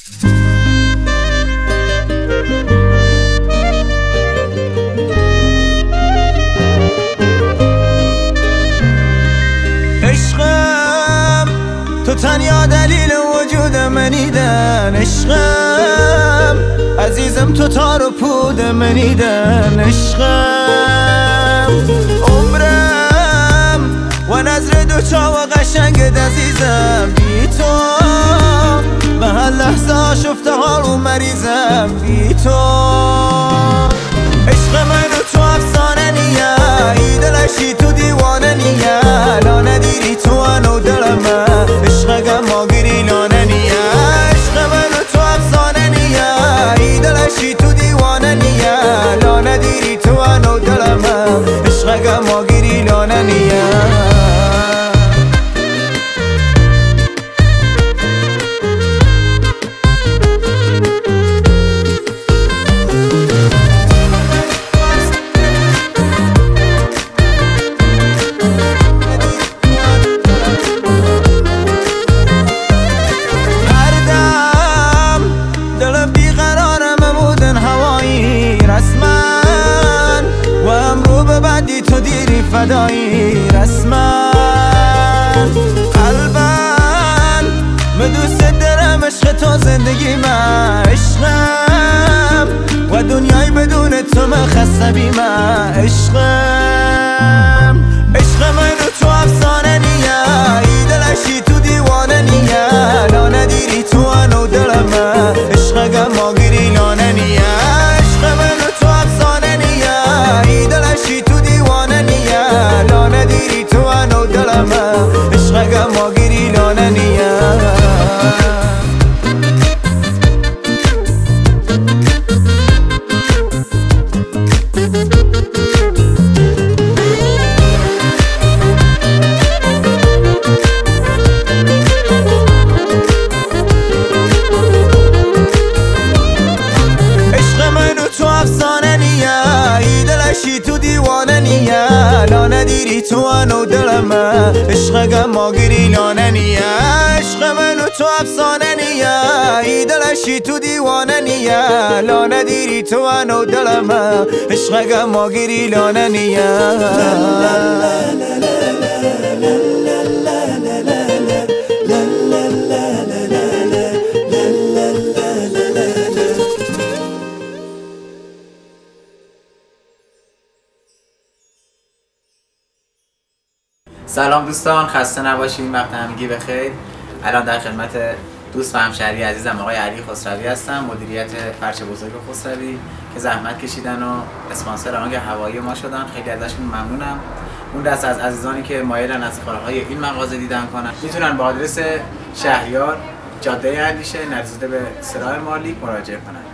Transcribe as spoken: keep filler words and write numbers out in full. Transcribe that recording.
عشقم تو تنها دلیل وجود منیدن، عشقم عزیزم تو تار و پود منیدن، عشقم عمرم و نظر دو چاو قشنگت عزیزم، بی تو به هر لحظه ها شفته حال و مریضم، بی تو عشق من و تو افسانه نیه، ای دلشی تو دیوانه نیه، لا ندیری تو انو دلم عشق ما گیری لانه نیه، عشق من و تو افسانه نیه، ای دلشی تو دیوانه نیه، لا ندیری تو انو دلم عشق ما گیری لانه نیه. تو دیری فدایی رسما قلبم من دوست دارم، عشق تو زندگی من، عشقم و دنیای بدون تو من خسته بی من، عشقم عشق من و تو افسانه نیه، ای دلشی تو دیوانه نیه، لا ندیری تو انو دلم عشق ما گیری لانه نیه، عشق من و تو افسانه نیه، ای دلشی تو دیوانه نیه، لا ندیری تو انو دلم عشق ما گیری لانه نیه. تو دیوانه نیه، لا ندیری تو انو دلم عشق ما گیری لانه نیه، عشق من و تو افسانه نیه، ای دلشی تو دیوانه نیه، لا ندیری تو انو دلم عشق ما گیری لانه نیه. سلام دوستان، خسته نباشید، وقت همگی بخیر. الان در خدمت دوست و همشهری عزیزم آقای علی خسروی هستم، مدیریت فرش بزرگ خسروی که زحمت کشیدن و اسپانسر آهنگ هوایی ما شدن. خیلی ازشون ممنونم. اون دست از عزیزانی که مایلن از کارهای این مغازه دیدن کنن میتونن با آدرس شهریار جاده اندیشه نزدیک به سراح مالیک مراجعه کنن.